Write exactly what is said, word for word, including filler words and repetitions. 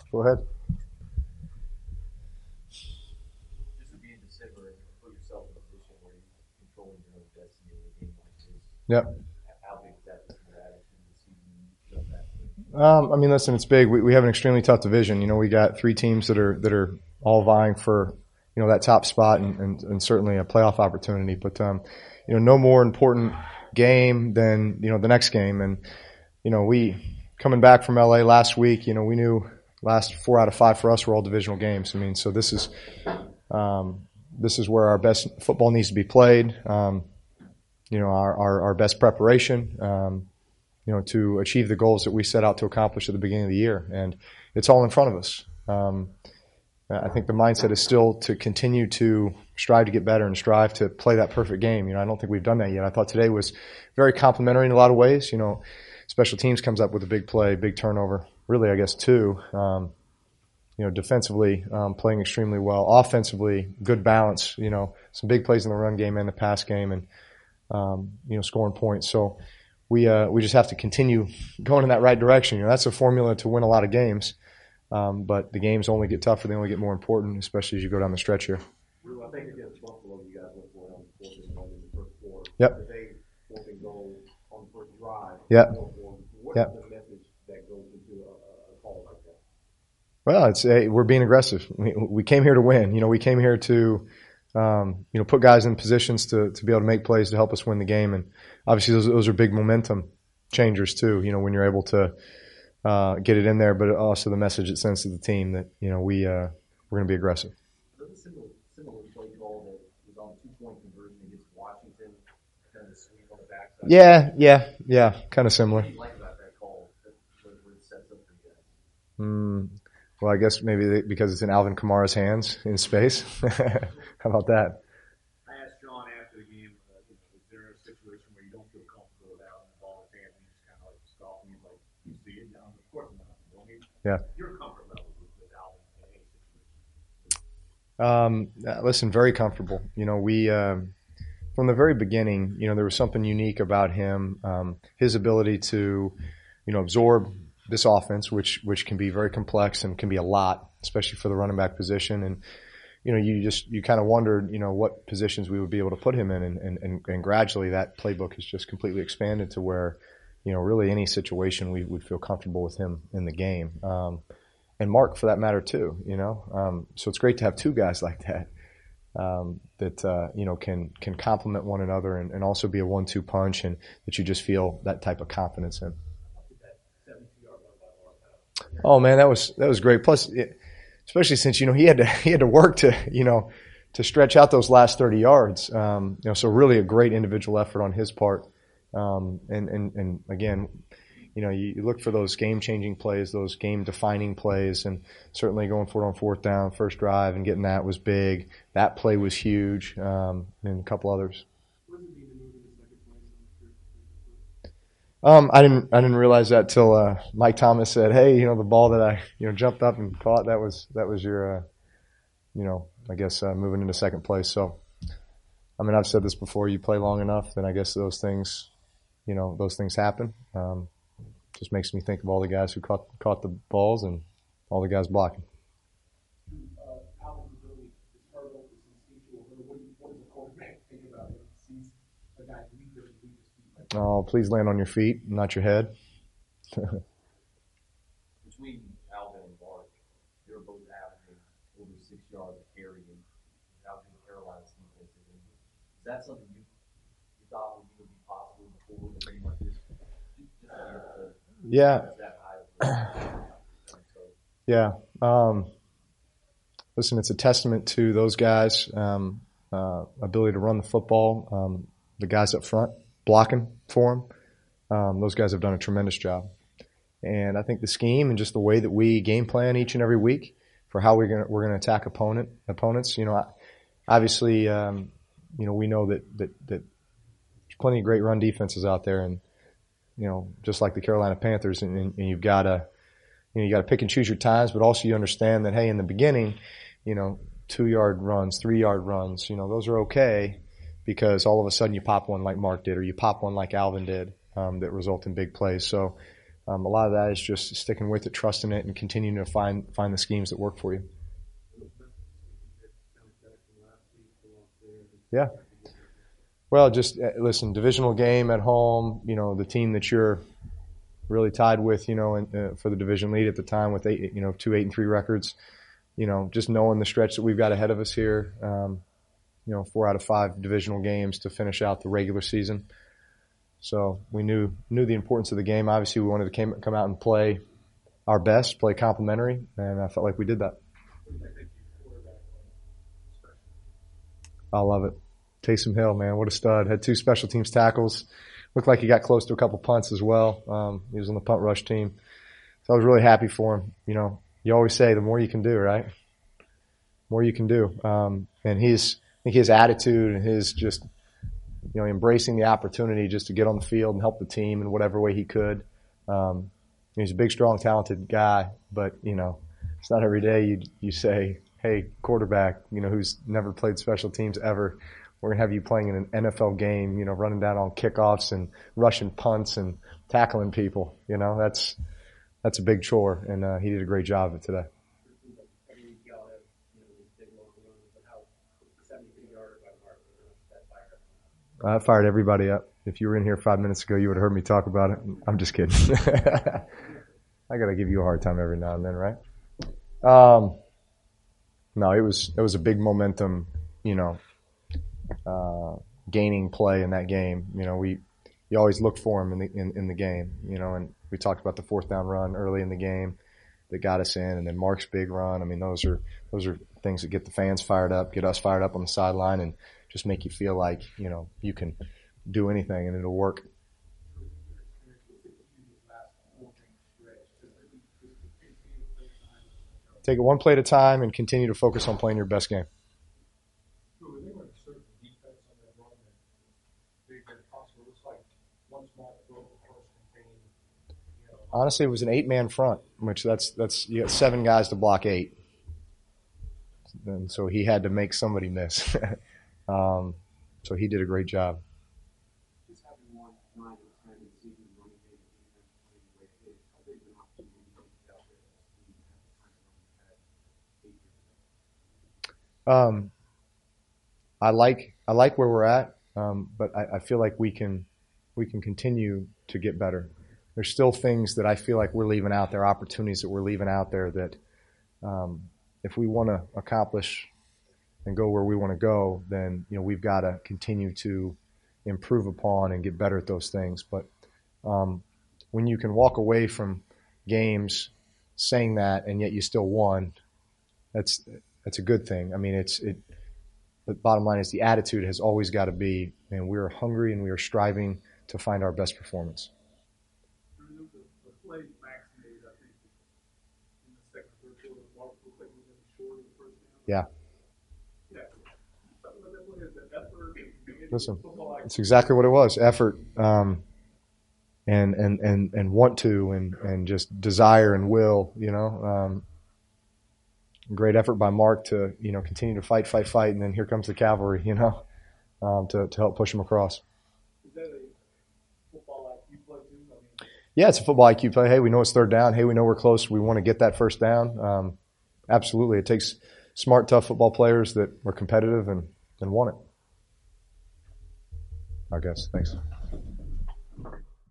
Go ahead. This would be in December, and put yourself in a position where you're controlling your own destiny in a game like this. Yep. How big is that for your attitude this season? Um, I mean, listen, it's big. We, we have an extremely tough division. You know, we got three teams that are that are all vying for, you know, that top spot and, and, and certainly a playoff opportunity. But um, you know, no more important game than, you know, the next game. And you know, we coming back from L A last week, you know, we knew last four out of five for us were all divisional games. I mean, so this is um, this is where our best football needs to be played. Um, you know, our, our, our best preparation. Um, you know, to achieve the goals that we set out to accomplish at the beginning of the year. And it's all in front of us. Um, I think the mindset is still to continue to strive to get better and strive to play that perfect game. You know, I don't think we've done that yet. I thought today was very complimentary in a lot of ways. You know, special teams comes up with a big play, big turnover, really, I guess, two. Um, you know, defensively, um, playing extremely well. Offensively, good balance, you know, some big plays in the run game and the pass game and, um, you know, scoring points. So, We uh, we just have to continue going in that right direction. You know, that's a formula to win a lot of games, um, but the games only get tougher. They only get more important, especially as you go down the stretch here. I think against Buffalo, you guys went for it on the fourth and one in the first quarter. Yep. They fourth and goal on the first drive. Yep. What Yep. is the message that goes into a, a call like that? Well, it's hey, we're being aggressive. We, we came here to win. You know, we came here to um, you know put guys in positions to to be able to make plays to help us win the game. And obviously, those those are big momentum changers too. You know, when you're able to uh, get it in there, but also the message it sends to the team that you know we uh, we're going to be aggressive. There's a similar, similar play call that was on two point conversion against Washington, kind of sweep on the backside. Yeah, yeah, yeah, kind of similar. What do you like about that call? That where it sets up for you guys? Mm, well, I guess maybe they, because it's in Alvin Kamara's hands in space. How about that? I asked John after the game, uh, you know, is there a situation where you don't feel comfortable with Alvin the ball in his hands and you just kind of like stop and he's like, you see it down? Of course not. I mean, Yeah. your comfort level with, with Alvin in any situation. Um, listen, very comfortable. You know, we um, from the very beginning, you know, there was something unique about him. Um, his ability to, you know, absorb this offense, which which can be very complex and can be a lot, especially for the running back position. And you know, you just you kind of wondered, you know, what positions we would be able to put him in, and, and, and, and gradually that playbook has just completely expanded to where, you know, really any situation we would feel comfortable with him in the game, um, and Mark for that matter too. You know, um, so it's great to have two guys like that um, that uh, you know can can complement one another and, and also be a one two punch, and that you just feel that type of confidence in. Oh man, that was that was great. Plus, it, especially since you know he had to he had to work to you know to stretch out those last thirty yards. Um, you know, so really a great individual effort on his part. Um, and and and again, you know, you, you look for those game changing plays, those game defining plays, and certainly going for it on fourth down, first drive, and getting that was big. That play was huge, um, and a couple others. Um, I didn't, I didn't realize that till, uh, Mike Thomas said, hey, you know, the ball that I, you know, jumped up and caught, that was, that was your, uh, you know, I guess, uh, moving into second place. So, I mean, I've said this before, you play long enough, then I guess those things, you know, those things happen. Um, just makes me think of all the guys who caught, caught the balls and all the guys blocking. Oh, please land on your feet, not your head. Between Alvin and Mark, they were both averaging over six yards of carry and out in Carolina's defense. Is that something you, you thought would be possible before the game like this? Just to Yeah. that high. Yeah. Um, listen, it's a testament to those guys' um, uh, ability to run the football, um, the guys up front blocking for them. Um, those guys have done a tremendous job. And I think the scheme and just the way that we game plan each and every week for how we're going we're going to attack opponent opponents. You know, obviously, um, you know, we know that, that, that there's plenty of great run defenses out there, and, you know, just like the Carolina Panthers, and, and you've got to, you know, you got to pick and choose your times, but also you understand that, hey, in the beginning, you know, two yard runs, three yard runs, you know, those are okay, because all of a sudden you pop one like Mark did, or you pop one like Alvin did, um, that result in big plays. So, um, a lot of that is just sticking with it, trusting it, and continuing to find find the schemes that work for you. Yeah. Well, just uh, listen, divisional game at home, you know, the team that you're really tied with, you know, and, uh, for the division lead at the time with eight, you know, two eight and three records, you know, just knowing the stretch that we've got ahead of us here, um, you know, four out of five divisional games to finish out the regular season. So we knew knew the importance of the game. Obviously, we wanted to came, come out and play our best, play complimentary, and I felt like we did that. I love it. Taysom Hill, man, what a stud. Had two special teams tackles. Looked like he got close to a couple punts as well. Um, he was on the punt rush team. So I was really happy for him. You know, you always say the more you can do, right? The more you can do. Um, and he's, I think his attitude and his just, you know, embracing the opportunity just to get on the field and help the team in whatever way he could. Um, he's a big, strong, talented guy, but, you know, it's not every day you you say, hey, quarterback, you know, who's never played special teams ever, we're going to have you playing in an N F L game, you know, running down on kickoffs and rushing punts and tackling people. You know, that's that's a big chore, and uh, he did a great job of it today. I fired everybody up. If you were in here five minutes ago, you would have heard me talk about it. I'm just kidding. I got to give you a hard time every now and then, right? Um, no, it was it was a big momentum, you know, uh, gaining play in that game. You know, we you always look for him in the in, in the game, you know, and we talked about the fourth down run early in the game that got us in, and then Mark's big run. I mean, those are those are things that get the fans fired up, get us fired up on the sideline, and just make you feel like, you know, you can do anything and it'll work. Take it one play at a time and continue to focus on playing your best game. Honestly, it was an eight-man front, which that's that's you got seven guys to block eight, and so he had to make somebody miss. um, so he did a great job. Um, I like I like where we're at, um, but I, I feel like we can we can continue to get better. There's still things that I feel like we're leaving out there, opportunities that we're leaving out there that um, if we want to accomplish and go where we want to go, then, you know, we've got to continue to improve upon and get better at those things. But um, when you can walk away from games saying that and yet you still won, that's that's a good thing. I mean, it's it. The bottom line is the attitude has always got to be, and we are hungry and we are striving to find our best performance. Yeah. Listen, it's exactly what it was. Effort, um, and, and, and, and want to, and, and just desire and will, you know, um, great effort by Mark to, you know, continue to fight, fight, fight. And then here comes the cavalry, you know, um, to, to help push him across. Is that a football I Q play too? I mean, Yeah, it's a football I Q play. Hey, we know it's third down. Hey, we know we're close. We want to get that first down. Um, absolutely. It takes smart, tough football players that are competitive and, and want it. I guess. Thanks.